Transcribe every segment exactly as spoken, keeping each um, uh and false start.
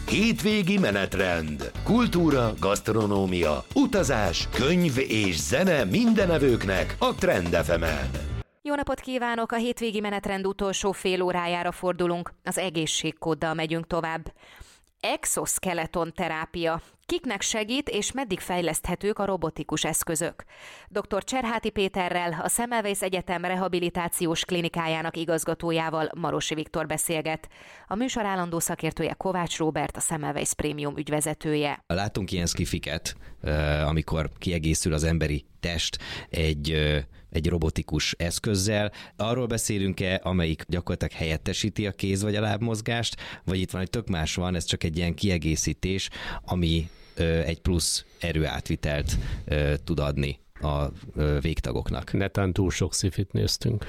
Hétvégi menetrend. Kultúra, gasztronómia, utazás, könyv és zene mindenevőknek a Trend ef emen. Jó napot kívánok! A hétvégi menetrend utolsó fél órájára fordulunk. Az egészségkóddal megyünk tovább. Exoskeleton terápia. Kiknek segít és meddig fejleszthetők a robotikus eszközök? doktor Cserháti Péterrel, a Semmelweis Egyetem rehabilitációs klinikájának igazgatójával Marosi Viktor beszélget. A műsor állandó szakértője Kovács Róbert, a Semmelweis Prémium ügyvezetője. Látunk ilyen skifiket, amikor kiegészül az emberi test egy, egy robotikus eszközzel. Arról beszélünk-e, amelyik gyakorlatilag helyettesíti a kéz vagy a lábmozgást, vagy itt van egy tök más van, ez csak egy ilyen kiegészítés, ami egy plusz erőátvitelt tud adni a végtagoknak. Netán túl sok szifit néztünk.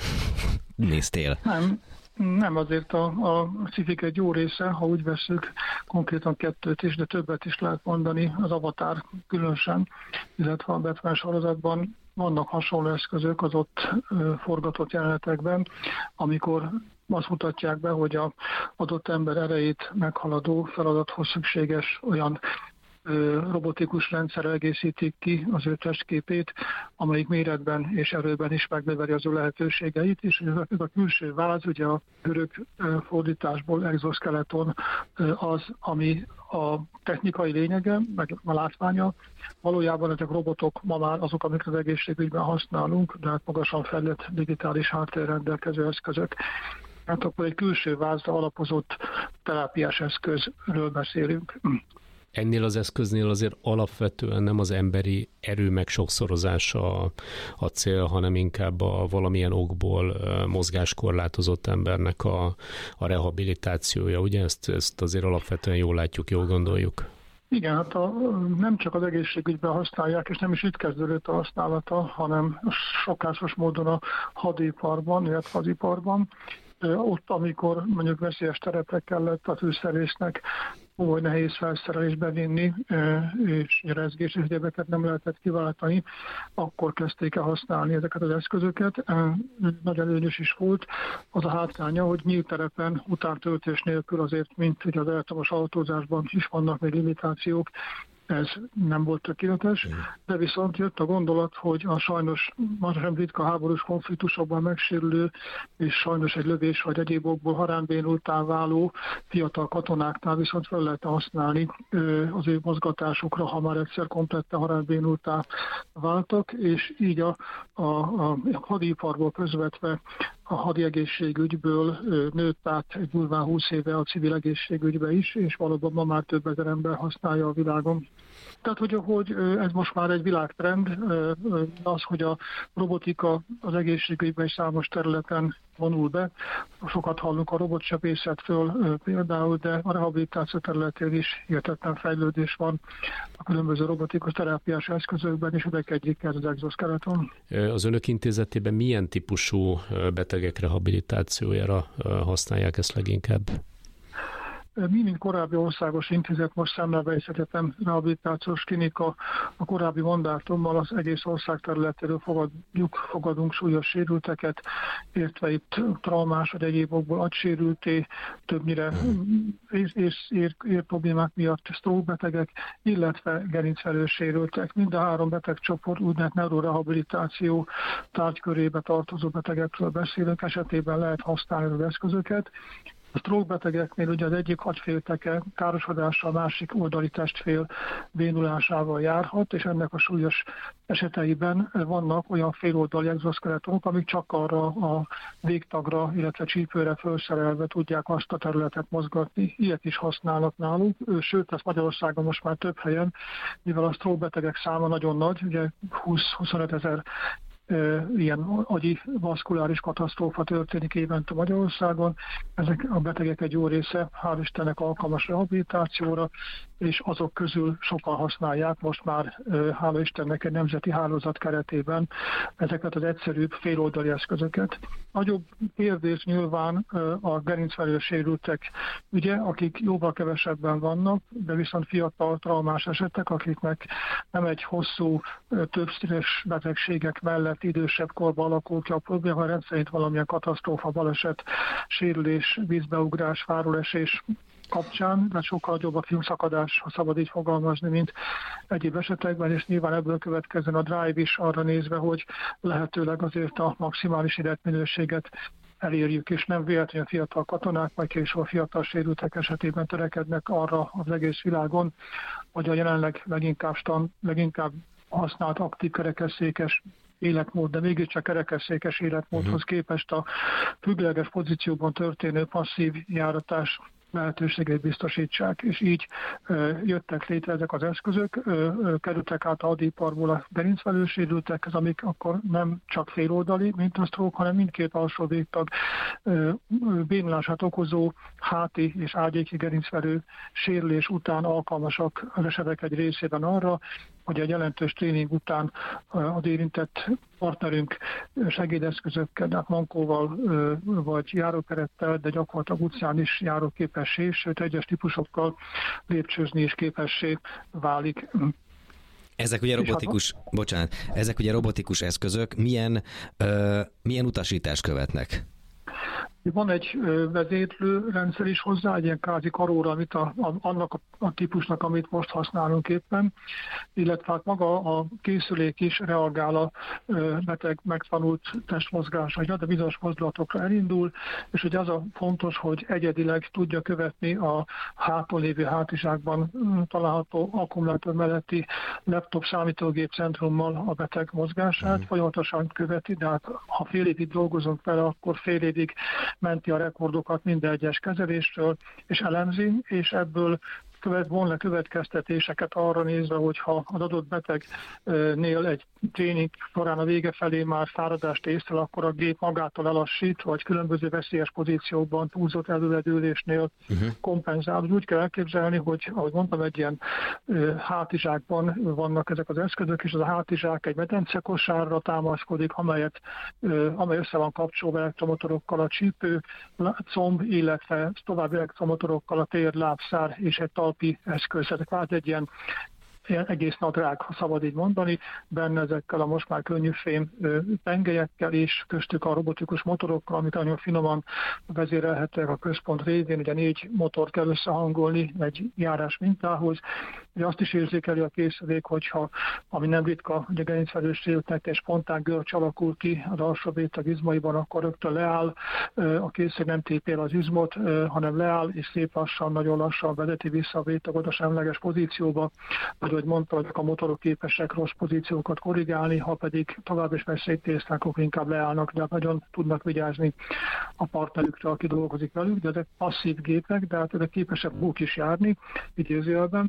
Néztél? Nem. Nem, azért a, a szifik egy jó része, ha úgy veszük, konkrétan kettőt is, de többet is lehet mondani, az Avatar különösen, illetve a Batman sorozatban vannak hasonló eszközök az ott forgatott jelenetekben, amikor azt mutatják be, hogy az adott ember erejét meghaladó feladathoz szükséges olyan robotikus rendszer egészítik ki az ő testképét, amelyik méretben és erőben is megnöveli az ő lehetőségeit, és ez a külső váz, ugye a görög fordításból exoskeleton az, ami a technikai lényege, meg a látványa. Valójában ezek robotok ma már azok, amiket az egészségügyben használunk, de hát magasan fejlett digitális háttérrel rendelkező eszközök. Hát akkor egy külső vázra alapozott terápiás eszközről beszélünk. Ennél az eszköznél azért alapvetően nem az emberi erő meg sokszorozása a, a cél, hanem inkább a valamilyen okból mozgáskorlátozott embernek a, a rehabilitációja. Ugye ezt, ezt azért alapvetően jól látjuk, jól gondoljuk. Igen, hát a, nem csak az egészségügyben használják, és nem is itt kezdődött a használata, hanem szokásos módon a hadiparban, illetve az iparban. Ott, amikor mondjuk veszélyes terepre kellett a tűzszerésznek komoly nehéz felszerelést bevinni, és rezgés és egyebeket nem lehetett kiváltani, akkor kezdték el használni ezeket az eszközöket. Nagy előnyös is volt. Az a hátránya, hogy nyílt terepen utántöltés nélkül azért, mint ugye az elektromos autózásban is vannak még limitációk, ez nem volt tökéletes, de viszont jött a gondolat, hogy a sajnos már sem ritka háborús konfliktusokban megsérülő és sajnos egy lövés vagy egyéb okból haránybénultá váló fiatal katonáknál viszont fel lehet használni az ő mozgatásukra, ha már egyszer komplette haránybénultá váltak, és így a, a, a hadiparból közvetve a hadi egészségügyből nőtt át egy durván húsz éve a civil egészségügybe is, és valóban ma már több ezer ember használja a világon. Tehát, hogy, hogy ez most már egy világtrend, az, hogy a robotika az egészségügyben is számos területen vonul be. Sokat hallunk a robotsebészetről például, de a rehabilitáció területén is hihetetlen fejlődés van a különböző robotikus terápiás eszközökben, és ezek egyik ez az exoskeleton. Az önök intézetében milyen típusú betegek rehabilitációjára használják ezt leginkább? Mi, mint korábbi országos intézet, most Semmelweis Egyetem rehabilitációs klinika, a korábbi mandátummal az egész ország területéről fogadjuk, fogadunk súlyos sérülteket, értve itt traumás vagy egyéb okból agysérülté, többnyire ér-problémák miatt stroke betegek, illetve gerincvelős sérültek. Mind a három betegcsoport úgynevezett neurorehabilitáció tárgykörébe tartozó betegekről beszélünk, esetében lehet használni az eszközöket. A stroke betegeknél ugye az egyik agyfélteke károsodással, a másik oldali testfél bénulásával járhat, és ennek a súlyos eseteiben vannak olyan féloldali exoskeletonok, amik csak arra a végtagra, illetve csípőre felszerelve tudják azt a területet mozgatni. Ilyet is használnak nálunk, sőt, ez Magyarországon most már több helyen, mivel a stroke betegek száma nagyon nagy, ugye húsz-huszonöt ezer ilyen agyi vaszkuláris katasztrófa történik évente Magyarországon. Ezek a betegek egy jó része, hál' Istennek alkalmas rehabilitációra, és azok közül sokan használják most már, hála Istennek, egy nemzeti hálózat keretében ezeket az egyszerűbb féloldali eszközöket. Nagyobb kérdés nyilván a gerincvelős sérültek ügye, akik jóval kevesebben vannak, de viszont fiatal traumás esetek, akiknek nem egy hosszú, több színes betegségek mellett idősebb korban alakult ki a probléma, rendszerint valamilyen katasztrófa, baleset, sérülés, vízbeugrás, fáróesés kapcsán, de sokkal nagyobb a filmszakadás, ha szabad így fogalmazni, mint egyéb esetekben, és nyilván ebből következzen a drive is arra nézve, hogy lehetőleg azért a maximális életminőséget elérjük, és nem véletlenül a fiatal katonák, vagy később a fiatal sérültek esetében törekednek arra az egész világon, hogy a jelenleg leginkább, stand, leginkább használt aktív kerekesszékes életmód, de mégiscsak kerekesszékes életmódhoz képest a függőleges pozícióban történő passzív járatás lehetőségét biztosítsák, és így ö, jöttek létre ezek az eszközök, ö, ö, kerültek át a hadiparból a gerincvelő sérültekhez, amik akkor nem csak féloldali, mint a stroke, hanem mindkét alsó végtag bénulását okozó háti és ágyéki gerincvelő sérülés után alkalmasak az esetek egy részében arra, hogy egy jelentős tréning után az érintett partnerünk segédeszközökkel, tehát mankóval vagy járókerettel, de gyakorlatilag utcán is járóképessé, sőt egyes típusokkal lépcsőzni is képessé válik. Ezek ugye robotikus, bocsánat, ezek ugye robotikus eszközök, milyen, ö, milyen utasítást követnek? Van egy vezérlő rendszer is hozzá, egy ilyen kázi karóra, amit a, a, annak a, a típusnak, amit most használunk éppen, illetve hát maga a készülék is reagál a beteg megtanult testmozgásra, de bizonyos mozdulatokra elindul, és hogy az a fontos, hogy egyedileg tudja követni a háton lévő hátizsákban található akkumulátor melletti laptop számítógép centrummal a beteg mozgását, mm. folyamatosan követi, de hát ha fél évig dolgozunk vele, akkor fél évig menti a rekordokat minden egyes kezelésről, és elemzi, és ebből követ, von le következtetéseket arra nézve, hogyha az adott betegnél egy tréning során a vége felé már fáradást észrel, akkor a gép magától elassít, vagy különböző veszélyes pozíciókban túlzott előredülésnél uh-huh. kompenzál. Úgy kell elképzelni, hogy ahogy mondtam, egy ilyen hátizsákban vannak ezek az eszközök, és az a hátizsák egy medencekosárra támaszkodik, amelyet, amely össze van kapcsolva elektromotorokkal a csípő, comb, illetve további elektromotorokkal a tér, lábszár és egy talpi eszköz. Tehát egy ilyen ilyen egész nadrág, ha szabad így mondani, benne ezekkel a most már könnyű fém pengelyekkel és köztük a robotikus motorokkal, amit nagyon finoman vezérelhetőek a központ révén, ugye négy motort kell összehangolni egy járás mintához. Ugye azt is érzékeli a készülék, hogyha, ami nem ritka, ugye gerincvelős sérültnek egy spontán görcs alakul ki az alsó végtag izmaiban, akkor rögtön leáll, a készülék nem tépi el az izmot, hanem leáll, és szép lassan, nagyon lassan vezeti vissza a végtagot a semleges pozícióba, vagy ahogy mondta, hogy a motorok képesek rossz pozíciókat korrigálni, ha pedig tovább is veszélyt észlelnek, akkor inkább leállnak, de nagyon tudnak vigyázni a partnerükre, aki dolgozik velük, de ezek passzív gépek, de hát ezek képesek búk is járni, idézőjelben,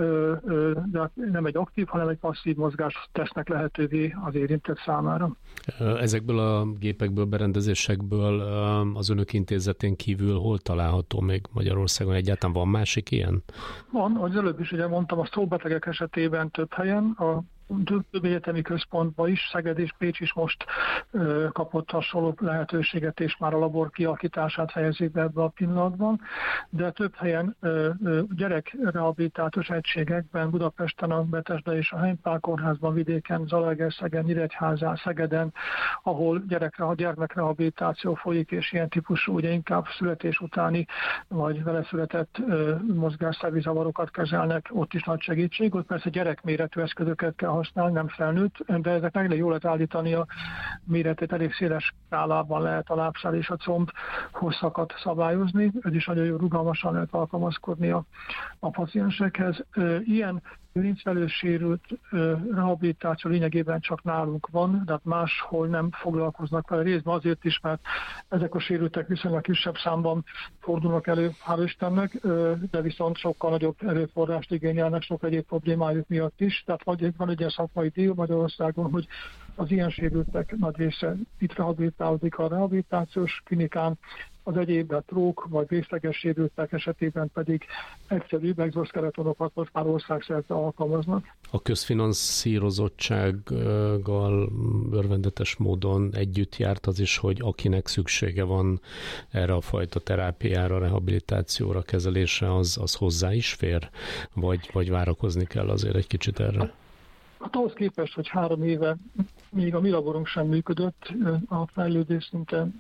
de nem egy aktív, hanem egy passzív mozgást tesznek lehetővé az érintett számára. Ezekből a gépekből, berendezésekből az önök intézetén kívül hol található még Magyarországon? Egyáltalán van másik ilyen? Van, ahogy előbb is ugye mondtam, a stroke-betegek esetében több helyen, a több egyetemi központban is, Szeged és Pécs is most ö, kapott hasonló lehetőséget, és már a labor kialakítását fejezik be ebbe a pillanatban, de több helyen ö, ö, gyerekrehabilitációs egységekben, Budapesten, a Betesda és a Heimpál kórházban, vidéken, Zalaegerszegen, Nyíregyházán, Szegeden, ahol gyerekre, a gyermekrehabilitáció folyik, és ilyen típusú, ugye inkább születés utáni, vagy vele született ö, mozgásszervi zavarokat kezelnek, ott is nagy segítség, ott persze gyerekméretű eszközöket kell használni, nem felnőtt, de ezek meg jól lehet állítani a méretét, elég széles skálában lehet a lábszár és a comb hosszakat szabályozni, ez is nagyon jó rugalmasan lehet alkalmazkodni a, a paciensekhez. Ilyen gerincvelős sérült rehabilitáció lényegében csak nálunk van, de máshol nem foglalkoznak vele, részben azért is, mert ezek a sérültek viszonylag kisebb számban fordulnak elő, hál' Istennek, de viszont sokkal nagyobb erőforrást igényelnek sok egyéb problémájuk miatt is. Tehát van egy ilyen szakmai díj Magyarországon, hogy az ilyen sérültek nagy része itt rehabilitálódik a rehabilitációs klinikán, az egyéb trók vagy részleges sérültek esetében pedig egyszerűbb exoskeletonokat most már országszerte alkalmaznak. A közfinanszírozottsággal örvendetes módon együtt járt az is, hogy akinek szüksége van erre a fajta terápiára, rehabilitációra, kezelésre, az, az hozzá is fér? Vagy, vagy várakozni kell azért egy kicsit erre? Hát ahhoz képest, hogy három éve még a mi laborunk sem működött, a fejlődés szinte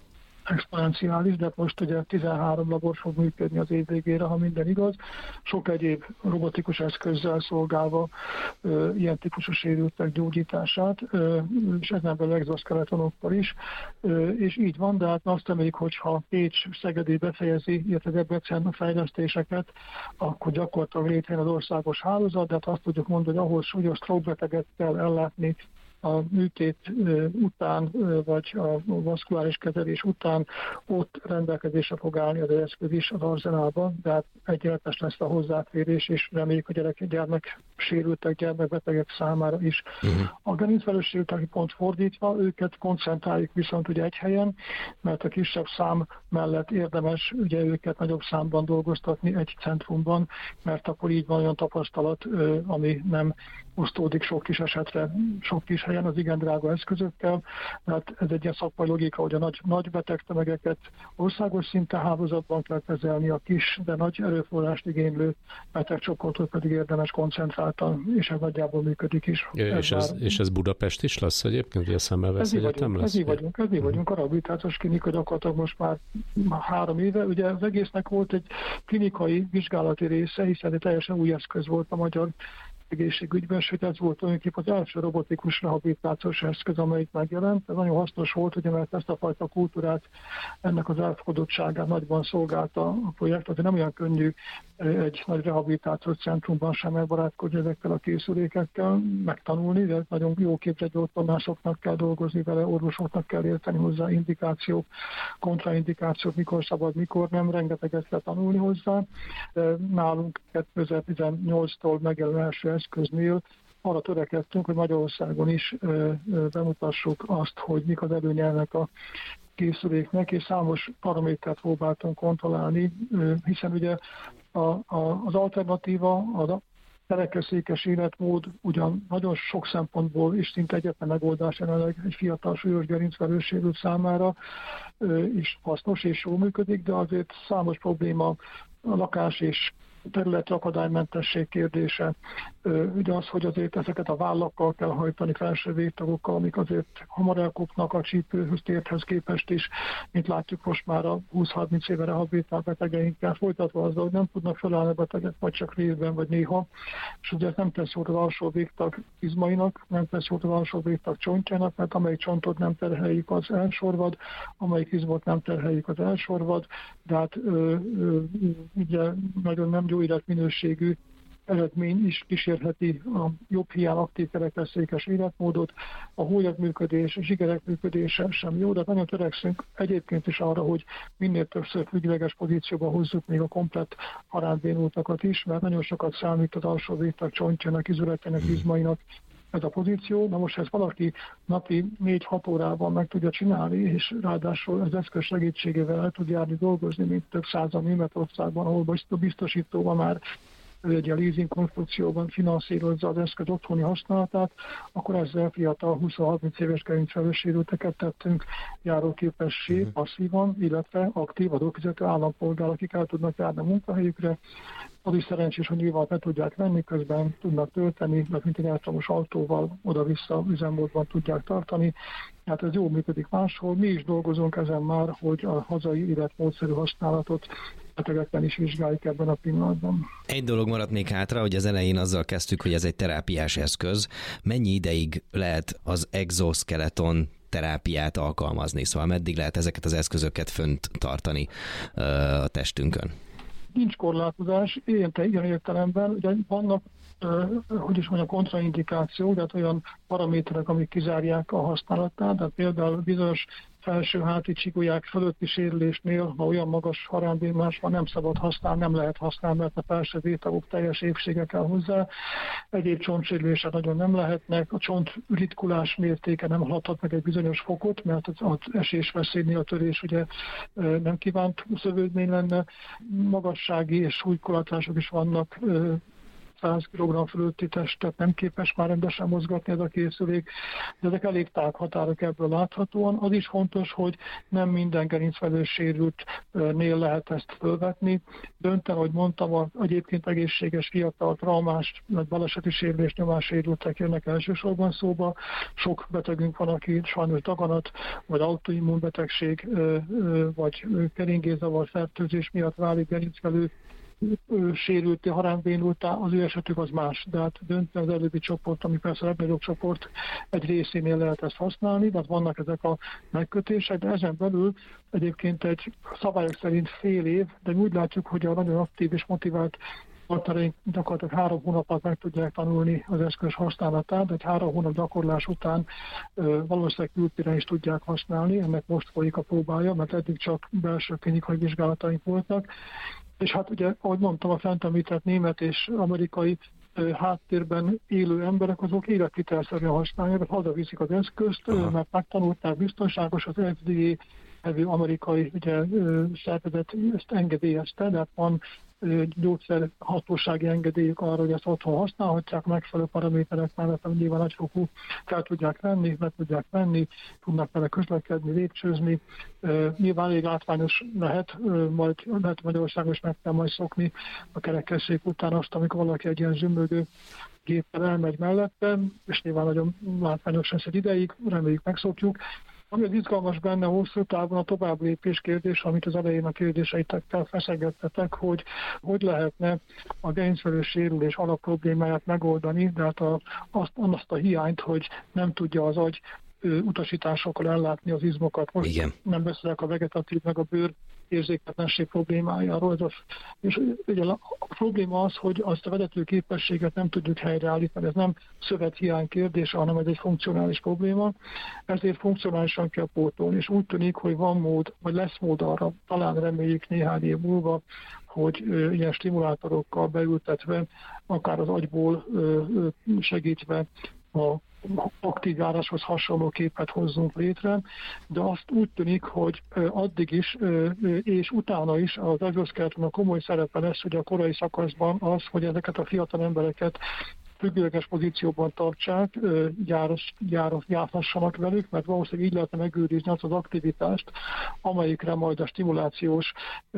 exponenciális, de most ugye tizenhárom labor fog működni az év végére, ha minden igaz. Sok egyéb robotikus eszközzel szolgálva ö, ilyen típusú sérültek gyógyítását, ö, és ezen belül exoskeletonokkal is, ö, és így van, de hát azt reméljük, hogyha Pécs, Szegedi befejezi, illetve Debrecen a fejlesztéseket, akkor gyakorlatilag létrejön az országos hálózat, de hát azt tudjuk mondani, hogy ahhoz súlyos stroke-beteget kell ellátni a műtét után, vagy a vaszkuláris kezelés után, ott rendelkezésre fog állni az eszköz is az arzenálban, de hát egyenletes lesz a hozzáférés, és reméljük, hogy gyerek, gyermek sérültek, gyermekbetegek számára is. Uh-huh. A gerincvelősérültek pont fordítva, őket koncentráljuk viszont ugye egy helyen, mert a kisebb szám mellett érdemes ugye őket nagyobb számban dolgoztatni egy centrumban, mert akkor így van olyan tapasztalat, ami nem osztódik sok kis esetre, sok kis helyen az igen drága eszközökkel, mert ez egy ilyen szakmai logika, hogy a nagy, nagy betegtömegeket országos szinten hálózatban kell kezelni, a kis, de nagy erőforrást igénylő betegcsoportot pedig érdemes koncentráltan, és ez nagyjából működik is. Ja, és, ez, már... és ez Budapest is lesz egyébként, hogy a Szemmelweis Egyetem lesz? Ez így vagyunk, ez így vagyunk. A rehabilitációs klinika gyakorlatilag most már három éve. Ugye az egésznek volt egy klinikai vizsgálati része, hiszen egy teljesen új eszköz volt a magyar egészségügyben, sőt ez volt tulajdonképpen az első robotikus rehabilitációs eszköz, amelyik megjelent. Ez nagyon hasznos volt, ugye, mert ezt a fajta kultúrát, ennek az elfogadottságát nagyban szolgálta a projekt. Azért nem olyan könnyű egy nagy rehabilitációs centrumban sem elbarátkozni ezekkel a készülékekkel, megtanulni, de nagyon jó képzett orvosoknak kell dolgozni vele, orvosoknak kell érteni hozzá indikációk, kontraindikációk, mikor szabad, mikor nem, rengeteget kell tanulni hozzá. Nálunk kétezer-tizennyolctól megjelenő első eszköznél arra törekedtünk, hogy Magyarországon is bemutassuk azt, hogy mik az előnye ennek a készüléknek, és számos paramétert próbáltunk kontrollálni, hiszen ugye a, a, az alternatíva, a kerekesszékes életmód ugyan nagyon sok szempontból is szinte egyetlen megoldás jelenleg egy fiatal súlyos gerincvelősérült számára is hasznos és jól működik, de azért számos probléma a lakás és területi akadálymentesség kérdése, ugye az, hogy azért ezeket a vállakkal kell hajtani, felső végtagokkal, amik azért hamar elkopnak a csípőhöz, térthez képest is, mint látjuk most már a húsz-harminc éve rehabilitált betegeinkkel folytatva azzal, hogy nem tudnak felállni a betegek, vagy csak részben, vagy néha, és ugye ez nem tesz jót az alsó végtag izmainak, nem tesz jót az alsó végtag csontjának, mert amelyik csontot nem terheljük, az elsorvad, amelyik izmot nem terheljük, az elsorvad, de hát ö, ö, ugye nagyon nem jó életminőségű eredmény is kísérheti a jobb hiány aktív kerekesszékes életmódot, a hólyak működés, a zsigerek működése sem jó, de nagyon törekszünk egyébként is arra, hogy minél többször függőleges pozícióba hozzuk még a komplett harándbénultakat is, mert nagyon sokat számít az alsó végtag csontjának, izületének, izmainak ez a pozíció. Na most, ha ezt valaki napi négy-hat órában meg tudja csinálni, és ráadásul az eszköz segítségével el tud járni dolgozni, mint több százan Németországban, ahol biztosítóban már egy a leasing konstrukcióban finanszírozza az eszköz otthoni használatát, akkor ezzel fiatal húsz-harminc éves gerincvelősérülteket tettünk járóképessé passzívan, illetve aktív adófizető állampolgár, akik el tudnak járni a munkahelyükre. Az is szerencsés, hogy nyilván be tudják venni, közben tudnak tölteni, mert mint egy elektromos autóval oda-vissza üzemmódban tudják tartani. Hát ez jól működik máshol. Mi is dolgozunk ezen már, hogy a hazai életmódszerű használatot betegekben is vizsgáljuk ebben a pillanatban. Egy dolog maradt még hátra, hogy az elején azzal kezdtük, hogy ez egy terápiás eszköz. Mennyi ideig lehet az exoskeleton terápiát alkalmazni? Szóval meddig lehet ezeket az eszközöket fönt tartani uh, a testünkön? Nincs korlátozás, ilyen, ilyen értelemben, ugye vannak, uh, hogy is mondjam, kontraindikáció, tehát olyan paraméterek, amik kizárják a használatát, tehát például bizonyos felső háti csigolyák fölötti sérülésnél, ha olyan magas harándémás van, nem szabad használni, nem lehet használni, mert a felső végtagok teljes épsége kell hozzá. Egyéb csontsérülések nagyon nem lehetnek, a csont ritkulás mértéke nem haladhat meg egy bizonyos fokot, mert az esésveszélynél a törés ugye nem kívánt szövődmény lenne. Magassági és súlykorlátozások is vannak, hatszáz kilogramm fölötti testet nem képes már rendesen mozgatni ez a készülék, de ezek elég tág határok ebből láthatóan. Az is fontos, hogy nem minden gerincvelős sérültnél lehet ezt fölvetni. Dönten, ahogy mondtam, a egyébként egészséges, fiatal, traumás, baleseti sérülés, nyomássérültek jönnek elsősorban szóba. Sok betegünk van, aki sajnos daganat, vagy autoimmunbetegség, vagy keringézavar, fertőzés miatt válik gerincvelő sérülté, haránybénultá, az ő esetük az más. De hát döntően az előbbi csoport, ami persze a legnagyobb csoport, egy részénél lehet ezt használni, de vannak ezek a megkötések, de ezen belül egyébként egy szabályok szerint fél év, de úgy látjuk, hogy a nagyon aktív és motivált partnereink gyakorlatilag három hónapot meg tudják tanulni az eszköz használatát, de egy három hónap gyakorlás után ö, valószínűleg kültéren is tudják használni, ennek most folyik a próbája, mert eddig csak belső klinikai vizsgálataink voltak. És hát ugye, ahogy mondtam, a fent említett német és amerikai ö, háttérben élő emberek, azok életvitelszerűen használják, mert hazaviszik az eszközt, ö, mert megtanulták, biztonságos, az F D A nevű amerikai ugye, ö, szervezet ezt engedélyezte, de hát van gyógyszerhatósági engedélyük arra, hogy ezt otthon használhatják, megfelelő paraméterek mellett, hogy nyilván nagyfokú fel tudják venni, meg tudják venni, tudnak vele közlekedni, lépcsőzni. Nyilván elég látványos lehet, majd lehet Magyarországon is meg kell majd szokni a kerekesszék után azt, amikor valaki egy ilyen zsömögő géppel elmegy mellette, és nyilván nagyon látványos lesz egy ideig, reméljük megszokjuk. Ami az izgalmas benne hosszú távon a tovább lépés kérdés, amit az elején a kérdéseitekkel feszegettetek, hogy hogy lehetne a gerincvelős sérülés alapproblémáját megoldani, de hát a, azt, azt a hiányt, hogy nem tudja az agy utasításokkal ellátni az izmokat. Most igen. Nem beszélek a vegetatív meg a bőr érzéketlenség problémájáról. Ez a, és ugye a probléma az, hogy azt a vezető képességet nem tudjuk helyreállítani. Ez nem szövethiány kérdése, hanem ez egy funkcionális probléma. Ezért funkcionálisan kell pótolni. És úgy tűnik, hogy van mód, vagy lesz mód arra, talán reméljük néhány év múlva, hogy ö, ilyen stimulátorokkal beültetve, akár az agyból ö, ö, segítve a aktiváláshoz hasonló képet hozzunk létre, de azt úgy tűnik, hogy addig is és utána is az exoskeletonnak komoly szerepe lesz, hogy a korai szakaszban az, hogy ezeket a fiatal embereket függőleges pozícióban tartsák, gyáros, gyáros, járhassanak velük, mert valószínűleg így lehetne megőrizni azt az aktivitást, amelyikre majd a stimulációs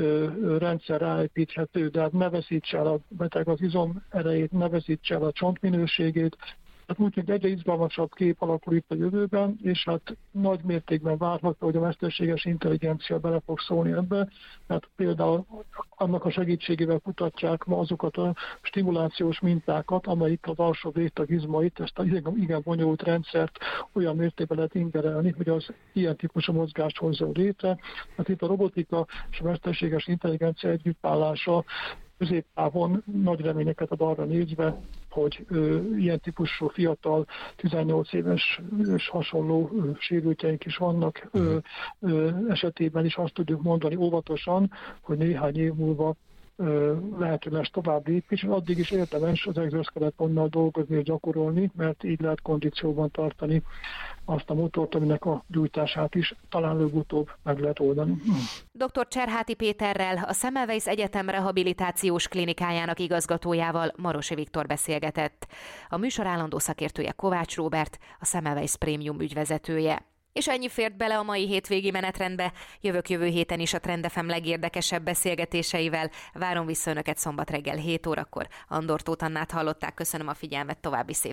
rendszer ráépíthető, de hát ne veszítse el a beteg az izom erejét, ne veszítse el a csontminőségét. Tehát úgy, hogy egyre izgalmasabb kép alakul itt a jövőben, és hát nagy mértékben várható, hogy a mesterséges intelligencia bele fog szólni ebbe. Tehát például annak a segítségével kutatják ma azokat a stimulációs mintákat, amelyik az alsó végtag izmait, ezt a igen bonyolult rendszert olyan mértékben lehet ingerelni, hogy az ilyen típusú mozgást hozzon létre. Hát itt a robotika és a mesterséges intelligencia együttállása középtávon nagy reményeket ad arra nézve, hogy ö, ilyen típusú fiatal, tizennyolc éves és hasonló ö, sérültjeink is vannak. Ö, ö, esetében is azt tudjuk mondani óvatosan, hogy néhány év múlva ö, lehető lesz tovább lépés, és addig is érdemes az exoskeletonnal dolgozni és gyakorolni, mert így lehet kondícióban tartani azt a motort, aminek a gyújtását is talán előbb-utóbb meg lehet oldani. doktor Cserháti Péterrel, a Semmelweis Egyetem rehabilitációs klinikájának igazgatójával Marosi Viktor beszélgetett. A műsor állandó szakértője Kovács Róbert, a Semmelweis Prémium ügyvezetője. És ennyi fért bele a mai hétvégi menetrendbe. Jövök jövő héten is a Trend ef em legérdekesebb beszélgetéseivel. Várom vissza Önöket szombat reggel hét órakor. Andor Tóth Annát hallották, köszönöm a figyelmet, további szép